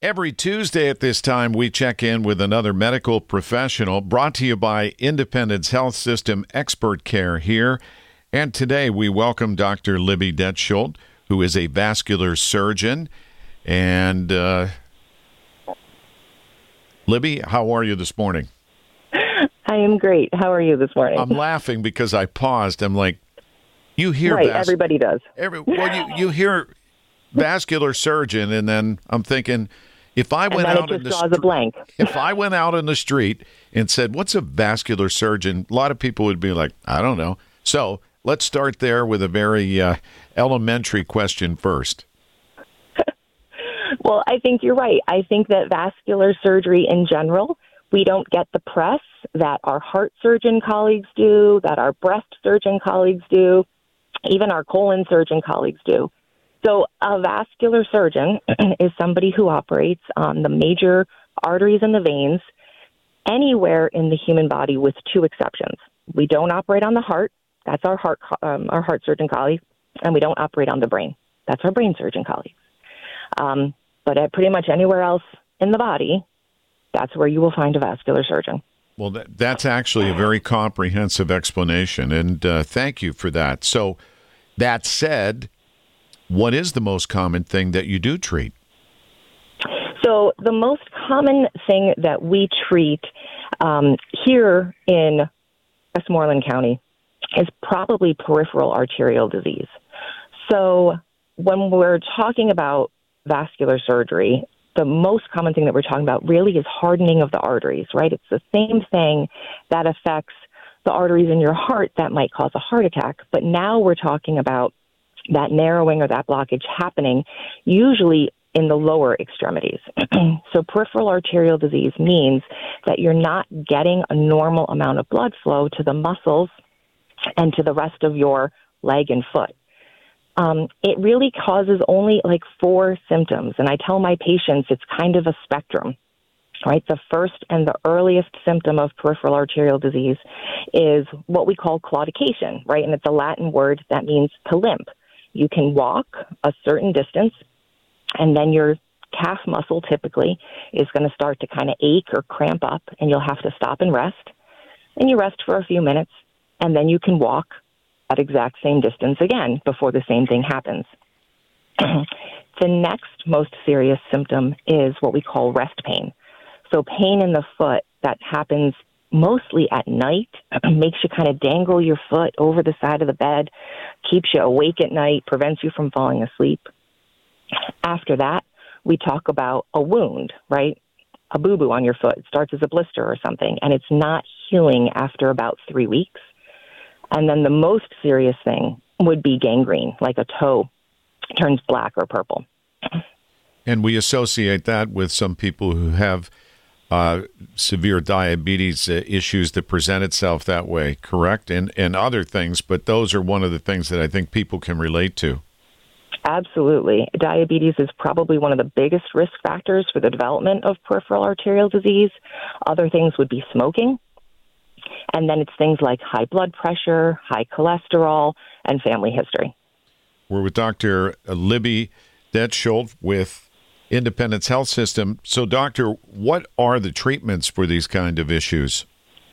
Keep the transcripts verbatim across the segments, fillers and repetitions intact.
Every Tuesday at this time, we check in with another medical professional, brought to you by Independence Health System Expert Care here. And today we welcome Doctor Libby Detschuld, who is a vascular surgeon. And uh, Libby, how are you this morning? I am great. How are you this morning? I'm laughing because I paused. I'm like, you hear right, vas- everybody does. Every, well, you, you hear vascular surgeon, and then I'm thinking, if I went and then out it in the just draws str- a blank. if I went out in the street and said, "What's a vascular surgeon?" a lot of people would be like, "I don't know." So let's start there with a very uh, elementary question first. Well, I think you're right. I think that vascular surgery in general, we don't get the press that our heart surgeon colleagues do, that our breast surgeon colleagues do, even our colon surgeon colleagues do. So a vascular surgeon is somebody who operates on the major arteries and the veins anywhere in the human body, with two exceptions. We don't operate on the heart. That's our heart um, our heart surgeon colleague. And we don't operate on the brain. That's our brain surgeon colleagues. Um, but at pretty much anywhere else in the body, that's where you will find a vascular surgeon. Well, that, that's actually a very comprehensive explanation, and uh, thank you for that. So that said, what is the most common thing that you do treat? So the most common thing that we treat um, here in Westmoreland County is probably peripheral arterial disease. So when we're talking about vascular surgery, the most common thing that we're talking about really is hardening of the arteries, right? It's the same thing that affects the arteries in your heart that might cause a heart attack. But now we're talking about that narrowing or that blockage happening usually in the lower extremities. So peripheral arterial disease means that you're not getting a normal amount of blood flow to the muscles and to the rest of your leg and foot. Um, it really causes only like four symptoms. And I tell my patients it's kind of a spectrum, right? The first and the earliest symptom of peripheral arterial disease is what we call claudication, right? And it's a Latin word that means to limp. You can walk a certain distance, and then your calf muscle typically is going to start to kind of ache or cramp up, and you'll have to stop and rest. And you rest for a few minutes, and then you can walk that exact same distance again before the same thing happens. The next most serious symptom is what we call rest pain. So pain in the foot that happens mostly at night, makes you kind of dangle your foot over the side of the bed, keeps you awake at night, prevents you from falling asleep. After that, we talk about a wound, right? A boo-boo on your foot. It starts as a blister or something, and it's not healing after about three weeks. And then the most serious thing would be gangrene, like a toe turns black or purple. And we associate that with some people who have uh, severe diabetes uh, issues that present itself that way, correct? And, and other things, but those are one of the things that I think people can relate to. Absolutely. Diabetes is probably one of the biggest risk factors for the development of peripheral arterial disease. Other things would be smoking. And then it's things like high blood pressure, high cholesterol, and family history. We're with Doctor Libby Detschuld with Independence Health System. So, doctor, what are the treatments for these kind of issues?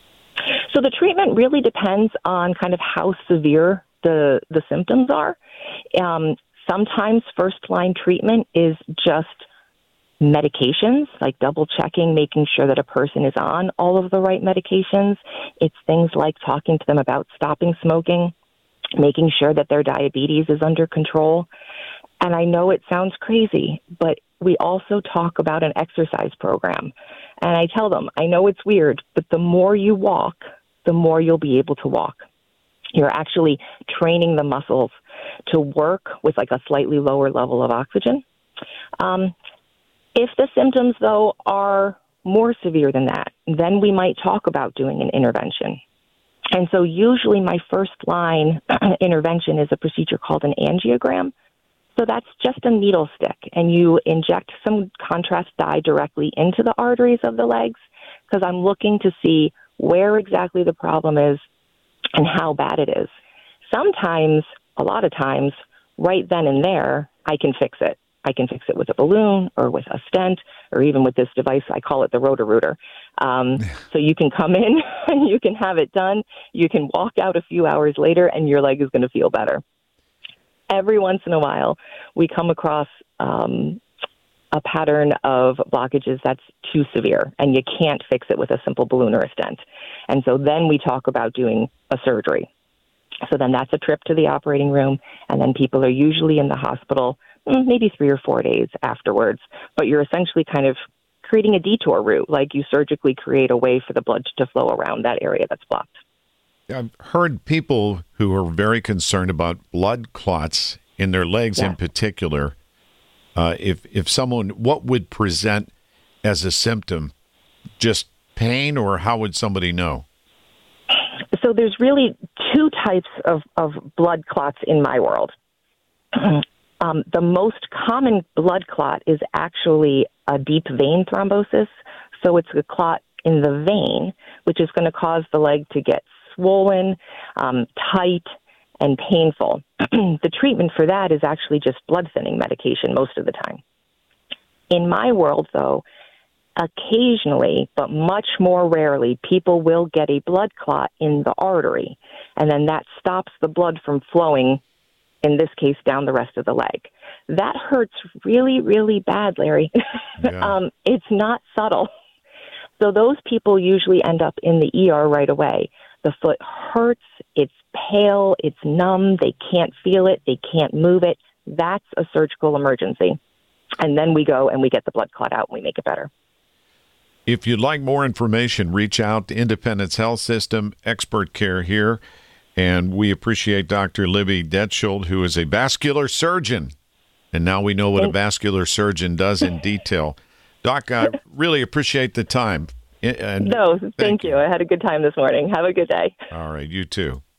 So the treatment really depends on kind of how severe the, the symptoms are. Um, sometimes first-line treatment is just medications, like double checking, making sure that a person is on all of the right medications. It's things like talking to them about stopping smoking, making sure that their diabetes is under control. And I know it sounds crazy, but we also talk about an exercise program. And I tell them, I know it's weird, but the more you walk, the more you'll be able to walk. You're actually training the muscles to work with like a slightly lower level of oxygen. Um, If the symptoms, though, are more severe than that, then we might talk about doing an intervention. And so usually my first line intervention is a procedure called an angiogram. So that's just a needle stick, and you inject some contrast dye directly into the arteries of the legs, because I'm looking to see where exactly the problem is and how bad it is. Sometimes, a lot of times, right then and there, I can fix it. I can fix it with a balloon or with a stent or even with this device. I call it the Roto-Rooter. Um, so you can come in and you can have it done. You can walk out a few hours later and your leg is going to feel better. Every once in a while, we come across um, a pattern of blockages that's too severe and you can't fix it with a simple balloon or a stent. And so then we talk about doing a surgery. So then that's a trip to the operating room, and then people are usually in the hospital maybe three or four days afterwards. But you're essentially kind of creating a detour route, like you surgically create a way for the blood to flow around that area that's blocked. I've heard people who are very concerned about blood clots in their legs Yeah. in particular. Uh, if if someone, what would present as a symptom? Just pain, or how would somebody know? So there's really two types of, of blood clots in my world. Um, the most common blood clot is actually a deep vein thrombosis. So it's a clot in the vein, which is going to cause the leg to get swollen, um, tight, and painful. The treatment for that is actually just blood thinning medication most of the time. In my world, though, occasionally, but much more rarely, people will get a blood clot in the artery, and then that stops the blood from flowing, in this case, down the rest of the leg. That hurts really, really bad, Larry. Yeah. um, it's not subtle. So those people usually end up in the E R right away. The foot hurts, it's pale, it's numb, they can't feel it, they can't move it. That's a surgical emergency. And then we go and we get the blood clot out and we make it better. If you'd like more information, reach out to Independence Health System, Expert Care here. And we appreciate Doctor Libby Detschuld, who is a vascular surgeon. And now we know what a vascular surgeon does in detail. Doc, I really appreciate the time. And No, thank, thank you. you. I had a good time this morning. Have a good day. All right, you too.